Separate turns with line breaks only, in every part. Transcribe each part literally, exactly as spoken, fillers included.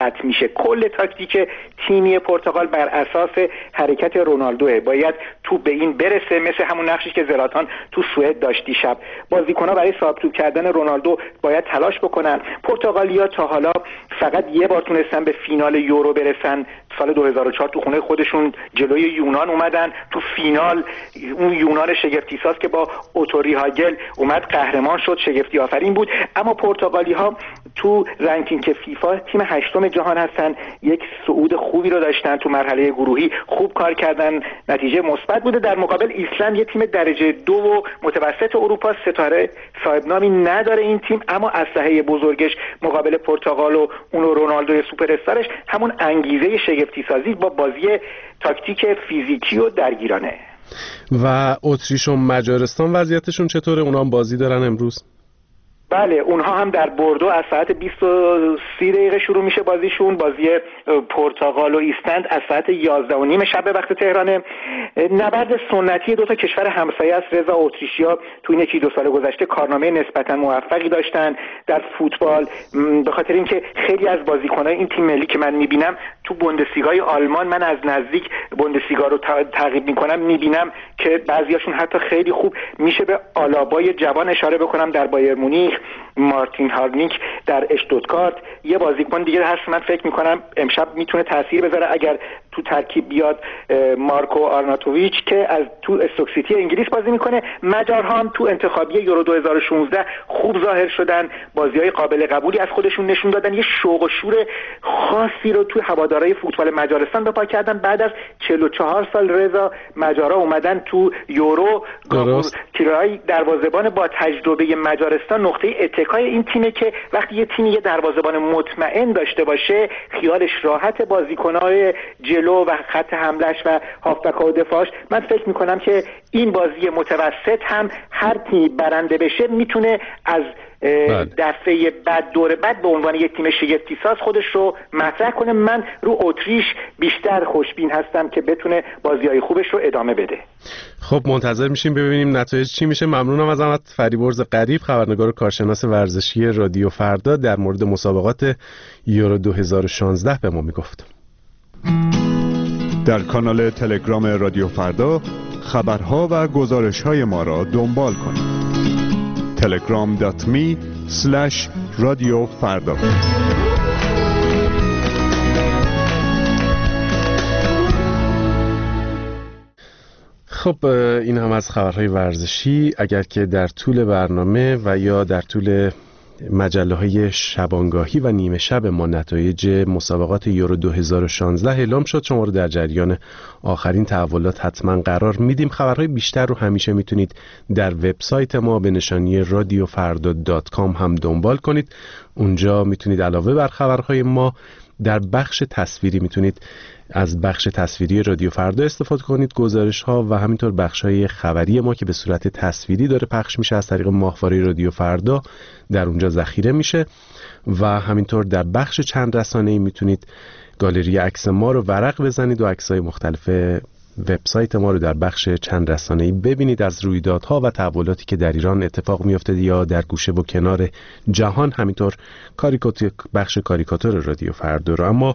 قطع میشه. کل تاکتیک تیمی پرتغال بر اساس حرکت رونالدوه. باید توپ به این برسه، مثل همون نقشی که زلاتان تو سوئد داشت دیشب. بازیکن‌ها برای صاحب توپ کردن رونالدو باید تلاش بکنن. پرتغالیا تا حالا فقط یه بار تونستن به فینال یورو برسن، سال دو هزار و چهار تو خونه خودشون جلوی یونان اومدن. تو فینال اون یونان شگفتی‌ساز که با اوتوری هاگل اومد قهرمان شد، شگفتی آفرین بود. اما پرتغالی‌ها تو رنکینگ فیفا تیم هشتم جهان هستن، یک صعود خوبی رو داشتن، تو مرحله گروهی خوب کار کردن، نتیجه مثبت بوده. در مقابل ایسلند یه تیم درجه دو و متوسط اروپا، ستاره صاحب نامی نداره این تیم، اما اسلحه بزرگش مقابل پرتغال و اون رونالدو سوپر استارش همون انگیزه شگفتی سازی با بازی تاکتیک فیزیکی و درگیرانه.
و اتریش و مجارستان وضعیتشون چطوره؟ اونا هم بازی دارن امروز؟
بله، اونها هم در بوردو از ساعت بیست و سه دقیقه شروع میشه بازیشون. بازی پرتغال و ایسلند از ساعت یازده و نیم شب وقت تهرانه. نبرد سنتی دو تا کشور همسایه است. رضا اتریشیا تو این یکی دو سال گذشته کارنامه نسبتا موفقی داشتن در فوتبال، به خاطر اینکه خیلی از بازیکنای این تیم ملی که من میبینم تو بوندسلیگای آلمان، من از نزدیک بوندسلیگا رو تعقیب میکنم، میبینم که بعضیاشون حتی خیلی خوب. میشه به آلابای جوان اشاره بکنم در بایر مونیخ، مارتین هارنیک در اشتوتگارت. یه بازیکن دیگه هست من فکر میکنم امشب میتونه تاثیر بذاره اگر تو ترکیب بیاد، مارکو آرناتوویچ که از تو استوک سیتی انگلیس بازی میکنه. مجارها هم تو انتخابی یورو دو هزار و شانزده خوب ظاهر شدن، بازی‌های قابل قبولی از خودشون نشون دادن، یه شوق و شور خاصی رو تو هوادارهای فوتبال مجارستان بپا کردن. بعد از چهل و چهار سال رضا مجارا اومدن تو یورو. کیرای دروازه‌بان با تجربه مجارستان نقطه اتکای این تیمه که وقتی یه تیم یه دروازه‌بان مطمئن داشته باشه، خیالش راحت، بازیکن‌های جلو و خط حملهش و هافبک و دفاعش. من فکر میکنم که این بازی متوسط هم هر تیمی برنده بشه میتونه از دفعه بعد، دور بعد، به عنوان یک تیم شگفتی ساز خودش رو مطرح کنه. من رو اتریش بیشتر خوشبین هستم که بتونه بازی‌های خوبش رو ادامه بده.
خب منتظر میشیم ببینیم نتایج چی میشه. ممنونم ازت فریبرز غریب، خبرنگار و کارشناس ورزشی رادیو فردا، در مورد مسابقات یورو دو هزار و شانزده به ما میگفت.
در کانال تلگرام رادیو فردا خبرها و گزارش‌های ما را دنبال کنید. تلگرام دات می اسلش رادیو فردا.
خب این هم از خبرهای ورزشی. اگر که در طول برنامه و یا در طول مجله‌های شبانگاهی و نیمه شب ما نتایج مسابقات یورو دو هزار و شانزده اعلام شد، شما رو در جریان آخرین تحولات حتما قرار میدیم. خبرهای بیشتر رو همیشه میتونید در وبسایت ما به نشانی رادیو فردا دات کام هم دنبال کنید. اونجا میتونید علاوه بر خبرهای ما در بخش تصویری میتونید از بخش تصویری رادیو فردا استفاده کنید، گزارش ها و همینطور بخش های خبری ما که به صورت تصویری داره پخش میشه از طریق ماهواره رادیو فردا در اونجا ذخیره میشه. و همینطور در بخش چند رسانه‌ای میتونید گالری عکس ما رو ورق بزنید و عکس‌های مختلف وبسایت ما رو در بخش چند رسانه‌ای ببینید از رویدادها و تحولاتی که در ایران اتفاق میفته یا در گوشه و کنار جهان. همینطور کاریکاتور، بخش کاریکاتور رادیو فردا رو. اما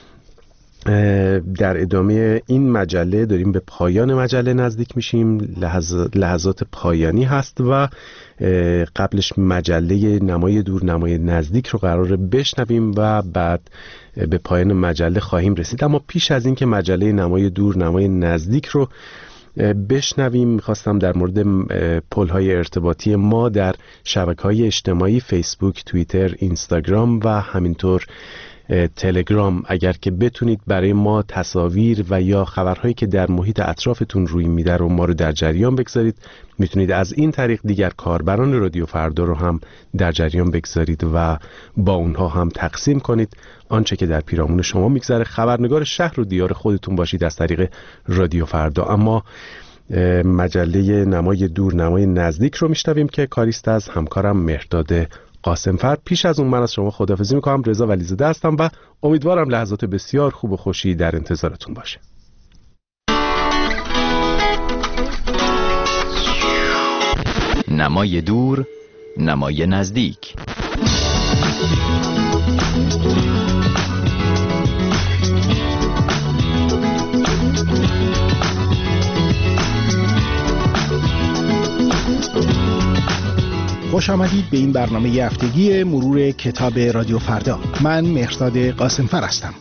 در ادامه این مجله داریم به پایان مجله نزدیک میشیم. لحظ... لحظات پایانی هست و قبلش مجله نمای دور نمای نزدیک رو قراره بشنویم و بعد به پایان مجله خواهیم رسید. اما پیش از این که مجله نمای دور نمای نزدیک رو بشنویم، میخواستم در مورد پل‌های ارتباطی ما در شبکه‌های اجتماعی فیسبوک، توییتر، اینستاگرام و همینطور تلگرام، اگر که بتونید برای ما تصاویر و یا خبرهایی که در محیط اطرافتون روی میده رو ما رو در جریان بگذارید. میتونید از این طریق دیگر کاربران رادیو فردا رو هم در جریان بگذارید و با اونها هم تقسیم کنید آنچه که در پیرامون شما میگذره. خبرنگار شهر و دیار خودتون باشید از طریق رادیو فردا. اما مجله نمای دور نمای نزدیک رو میشنویم که کاریست از همکارم مهرداد قاسمفر. پیش از اون من از شما خداحافظی میکنم. رضا ولیزاده هستم و امیدوارم لحظات بسیار خوب و خوشی در انتظارتون باشه.
نمای دور نمای نزدیک. خوش آمدید به این برنامه هفتگی مرور کتاب رادیو فردا. من مهرداد قاسمفر هستم.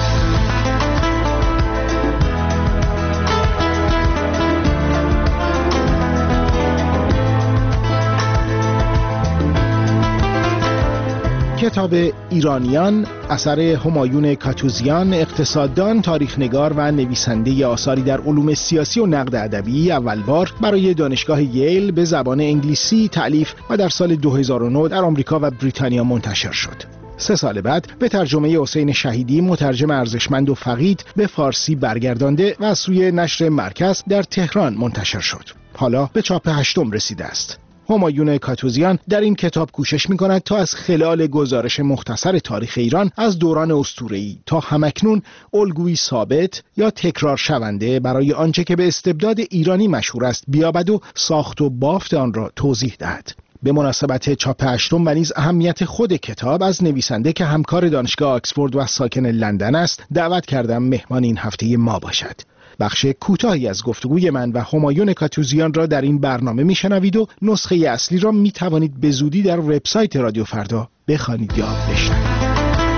کتاب ایرانیان اثر همایون کاتوزیان، اقتصاددان، تاریخ‌نگار و نویسنده آثاری در علوم سیاسی و نقد ادبی، اول بار برای دانشگاه ییل به زبان انگلیسی تألیف و در سال دو هزار و نه در آمریکا و بریتانیا منتشر شد. سه سال بعد به ترجمه حسین شهیدی، مترجم ارزشمند و فقید، به فارسی برگردانده و از سوی نشر مرکز در تهران منتشر شد. حالا به چاپ هشتم رسیده است. همایون کاتوزیان در این کتاب کوشش می‌کند تا از خلال گزارش مختصر تاریخ ایران از دوران اسطوره‌ای تا همکنون الگویی ثابت یا تکرار شونده برای آنچه که به استبداد ایرانی مشهور است بیابد و ساخت و بافت آن را توضیح دهد. به مناسبت چاپ هشتم و نیز اهمیت خود کتاب از نویسنده که همکار دانشگاه آکسفورد و ساکن لندن است دعوت کردم مهمان این هفته ما باشد. بخش کوتاهی از گفتگوی من و همایون کاتوزیان را در این برنامه میشنوید و نسخه اصلی را میتوانید به زودی در وبسایت رادیو فردا بخوانید یا بشنوید.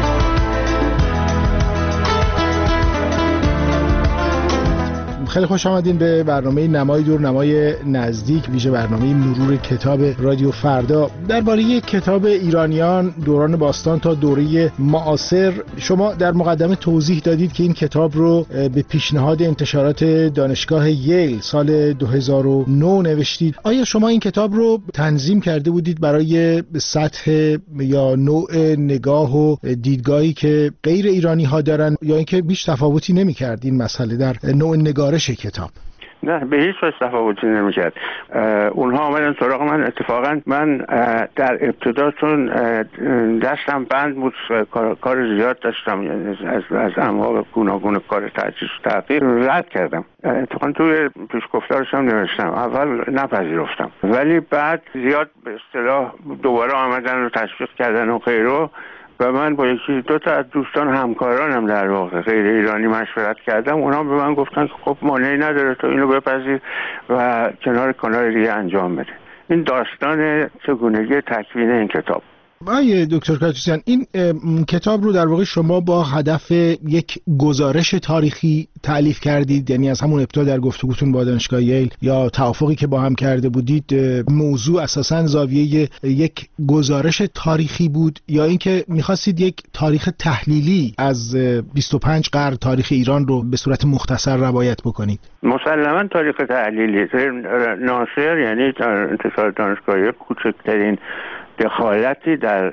خیلی خوش آمدین به برنامه نمای دور نمای نزدیک، ویژه برنامه مرور کتاب رادیو فردا. درباره کتاب ایرانیان دوران باستان تا دوره معاصر شما در مقدمه توضیح دادید که این کتاب رو به پیشنهاد انتشارات دانشگاه ییل سال دو هزار و نه نوشتید. آیا شما این کتاب رو تنظیم کرده بودید برای سطح یا نوع نگاه و دیدگاهی که غیر ایرانی ها دارن، یا اینکه بیش تفاوتی نمی‌کرد این مسئله در نوع نگارش کتاب؟
نه، به هیچ وجه تفاوتی نمی‌کرد. اونها آمدن سراغ من. اتفاقا من در ابتدا چون دستم بند بود، کار زیاد داشتم، از از انواع گوناگون کار تجهیز و تغییر رد کردم. اتفاقا توی پیشگفتارش هم نوشتم. اول نپذیرفتم، ولی بعد زیاد به اصطلاح دوباره آمدن و تشویق کردن و غیره و من با یکی دو تا از دوستان همکارانم در واقع غیر ایرانی مشورت کردم. اونا به من گفتن که خب مانعی نداره تو اینو بپذیر و کنار کانال دیگه انجام بده. این داستان چگونگی تکوین این کتاب.
آقای دکتر کاتوزیان، این کتاب رو در واقع شما با هدف یک گزارش تاریخی تألیف کردید، یعنی از همون ابتدا در گفتگوتون با دانشگاه ییل یا توافقی که با هم کرده بودید موضوع اساساً زاویه یک گزارش تاریخی بود، یا اینکه می‌خواستید یک تاریخ تحلیلی از بیست و پنج قرن تاریخ ایران رو به صورت مختصر روایت بکنید؟
مسلماً تاریخ تحلیلی. ناصر یعنی انتشار دانشگاه ییل کوچکترین دخالتی در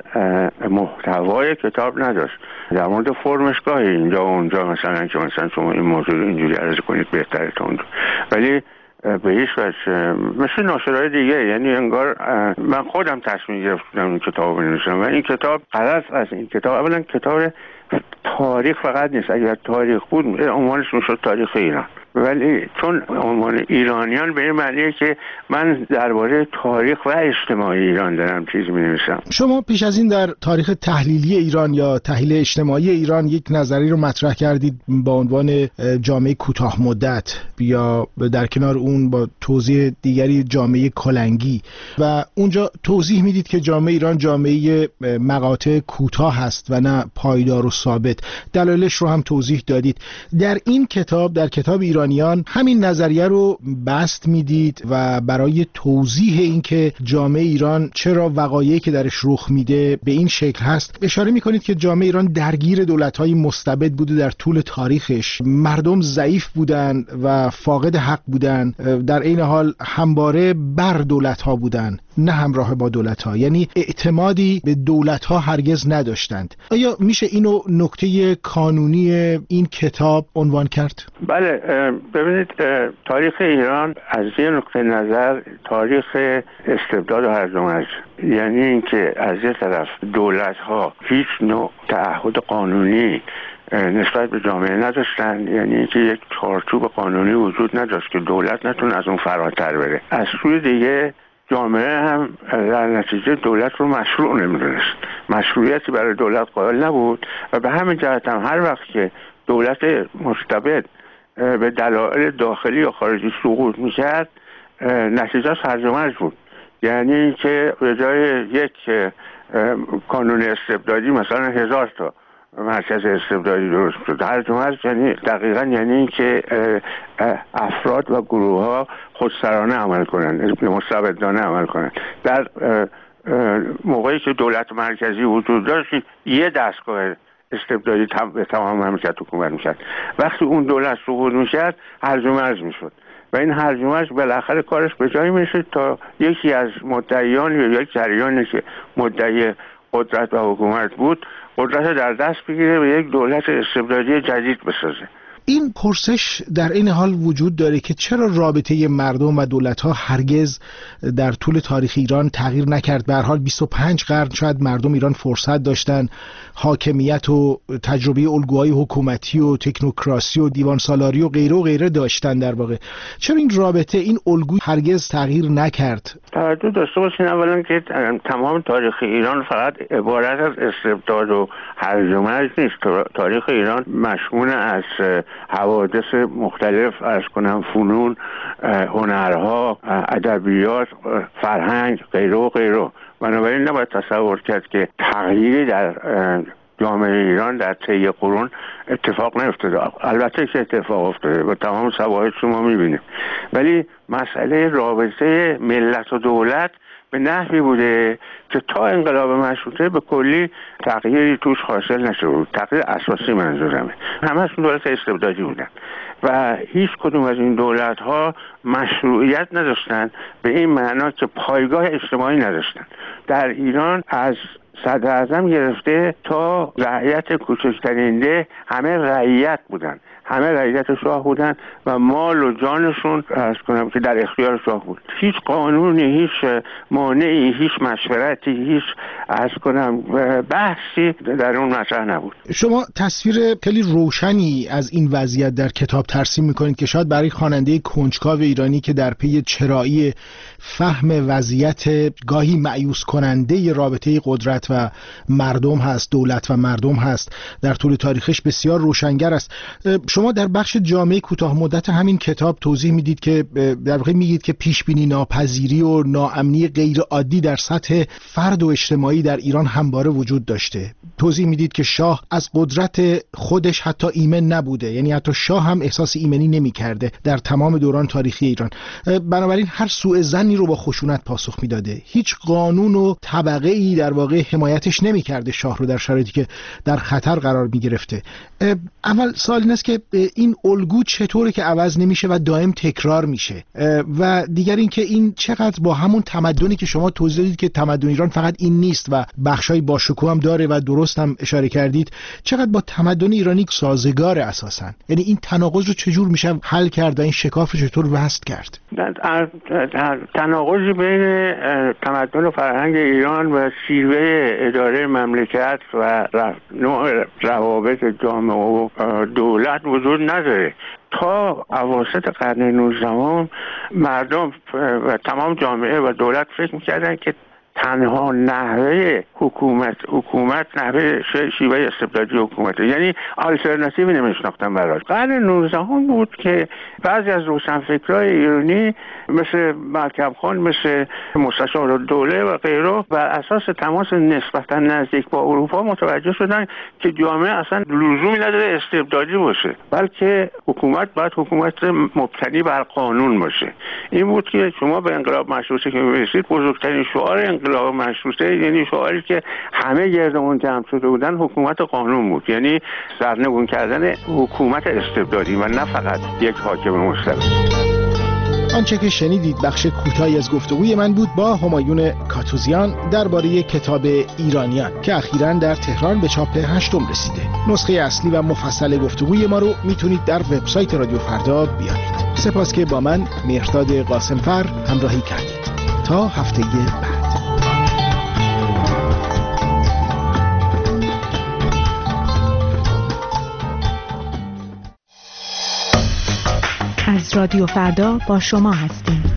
محتوای کتاب نداشت. در مورد فرمشگاهی اینجا و اونجا مثلا که مثلا شما این موضوع اینجوری عرض کنید بهتره تا اونجا، ولی به هیچ وجه مثل ناشرهای دیگه، یعنی انگار من خودم تصمیم گرفتم این کتاب بنویسم. و این کتاب غرض از این کتاب اولا کتاب تاریخ فقط نیست. اگر تاریخ بود عنوانش میشد تاریخ ایران، ولی چون عنوان ایرانیان به این معنیه که من درباره تاریخ و اجتماعی ایران دارم چیز می‌نویسم.
شما پیش از این در تاریخ تحلیلی ایران یا تحلیل اجتماعی ایران یک نظری رو مطرح کردید با عنوان جامعه کوتاه مدت، یا در کنار اون با توضیح دیگری جامعه کلنگی، و اونجا توضیح میدید که جامعه ایران جامعه مقاطع کوتاه هست و نه پایدار و ثابت. دلایلش رو هم توضیح دادید. در این کتاب، در کتاب ایرانیان، همین نظریه رو بسط میدید و برای توضیح اینکه جامعه ایران چرا وقایعی که درش رخ میده به این شکل هست اشاره میکنید که جامعه ایران درگیر دولت‌های مستبد بوده در طول تاریخش، مردم ضعیف بودن و فاقد حق بودن، در این حال همواره بر دولت‌ها بودن نه همراه با دولت‌ها، یعنی اعتمادی به دولت‌ها هرگز نداشتند. آیا میشه اینو نکته کانونی این کتاب عنوان کرد؟
بله، ببینید تاریخ ایران از یه نقطه نظر تاریخ استبداد و هرج و مرج، یعنی اینکه از یه طرف دولت‌ها هیچ نوع تعهد قانونی نسبت به جامعه نداشتن، یعنی اینکه یک چارچوب قانونی وجود نداشت که دولت نتونه از اون فراتر بره. از سوی دیگه جامعه هم در نتیجه دولت رو مشروع نمی‌دونست، مشروعیتی برای دولت قائل نبود و به همین جهت هم هر وقت که دولت مستبد به دلایل داخلی یا خارجی سقوط می‌کرد نتیجهش هرج و مرج بود. یعنی که به جای یک کانون استبدادی مثلا هزار تا مرکز استبدادی درست شد. هر مرز یعنی دقیقاً یعنی این که افراد و گروه ها خودسرانه عمل کنند، مستبدانه عمل کنند. در موقعی که دولت مرکزی وجود داشت یه دستگاه استبدادی به تمام مملکت حکومت میشد. وقتی اون دولت سقوط میشد هرج و مرج میشد و این هرج و مرج بالاخره کارش به جایی میرسید تا یکی از مدعیان یا یک جریانی که مدعی قدرت و حکومت بود قدرت در دست بگیره و یک دولت استبدادی جدید بسازه.
این پرسش در این حال وجود داره که چرا رابطه مردم و دولت‌ها هرگز در طول تاریخ ایران تغییر نکرد؟ به هر حال بیست و پنج قرن شاید مردم ایران فرصت داشتن حاکمیت و تجربه الگوهای حکومتی و تکنوکراسی و دیوان سالاری و غیره و غیره داشتن. در واقع چرا این رابطه، این الگو هرگز تغییر نکرد؟
توجه داشته باشین اولا که تمام تاریخ ایران فقط عبارت از استبداد و هرج و مرج نیست. تاریخ ایران مشمول از حوادث مختلف، از کنم فنون، هنرها، ادبیات، فرهنگ، غیره و غیره. بنابراین نباید تصور کرد که تغییری در جامعه ایران در طی قرون اتفاق نیفتاده. البته که اتفاق افتاده و تمام شواهد شما میبینید، ولی مسئله رابطه ملت و دولت به نحوی بوده که تا انقلاب مشروطه به کلی تغییری توش حاصل نشده بود. تغییر اساسی منظورمه. همه‌شون دولت استبدادی بودن و هیچ کدوم از این دولت ها مشروعیت نداشتن به این معنا که پایگاه اجتماعی نداشتن. در ایران از صدر اعظم گرفته تا رعیت کوچکترین ده همه رعیت بودن، همه رعیت شاه بودن و مال و جانشون عرض کنم که در اختیار شاه بود. هیچ قانونی، هیچ مانعی، هیچ مشورتی، هیچ عرض کنم بحثی در اون مطرح نبود.
شما تصویر خیلی روشنی از این وضعیت در کتاب ترسیم میکنید که شاید برای خواننده کنجکاو ایرانی که در پی چرایی فهم وضعیت گاهی مایوس کننده رابطه قدرت و مردم هست، دولت و مردم هست، در طول تاریخش بسیار روشنگر است. شما در بخش جامعه کوتاه مدت همین کتاب توضیح میدید که در واقع میگید که پیش بینی ناپذیری و ناامنی غیر عادی در سطح فرد و اجتماعی در ایران همواره وجود داشته. توضیح میدید که شاه از قدرت خودش حتی ایمن نبوده، یعنی حتی شاه هم احساس ایمنی نمی‌کرده در تمام دوران تاریخی ایران. بنابراین هر سوء ظنی رو با خشونت پاسخ میداده. هیچ قانون و طبقه‌ای در واقع حمایتش نمی‌کرده شاه رو در شرایطی که در خطر قرار می‌گرفته. اول سوال این است که این الگو چطوره که عوض نمیشه و دائم تکرار میشه؟ و دیگر این که این چقدر با همون تمدنی که شما توضیح دادید که تمدن ایران فقط این نیست و بخشای باشکوه هم داره و درست هم اشاره کردید، چقدر با تمدن ایرانی سازگار اساساً؟ یعنی این تناقض رو چجور میشه حل کرد و این شکاف رو چطور وصل کرد؟
تناقضی بین تمدن و فرهنگ ایران و شیوه اداره مملکت و نوع روابط جامعه و دولت وجود نداره. تا اواسط قرن نوزدهم مردم و تمام جامعه و دولت فکر میکردن که تنها نحوه حکومت حکومت نحوه شیوه استبدادی حکومت، یعنی آلترناتیوی نمیشناختن براش. قرن نوزدهم بود که بعضی از روشنفکرای ایرانی مثل ملکم خان، مثل مستشار الدوله و غیره بر اساس تماس نسبتا نزدیک با اروپا متوجه شدن که جامعه اصلا لزومی نداره استبدادی باشه، بلکه حکومت باید حکومت مبتنی بر قانون باشه. این بود که شما به انقلاب مشروطه که می‌رسید بزرگترین شعار انقلاب مشروطه، یعنی شعاری که همه گردمون جمع شده بودن، حکومت قانون بود، یعنی سرنگون کردن حکومت استبدادی و نه فقط یک حاکم مستبد.
آنچه که شنیدید بخش کوتاهی از گفتگوی من بود با همایون کاتوزیان درباره کتاب ایرانیان که اخیراً در تهران به چاپ هشتم رسیده. نسخه اصلی و مفصل گفتگوی ما رو میتونید در وبسایت رادیو فردا بیارید. سپاس که با من مهرداد قاسمفر همراهی کردید. تا هفته بعد.
از رادیو فردا با شما هستیم.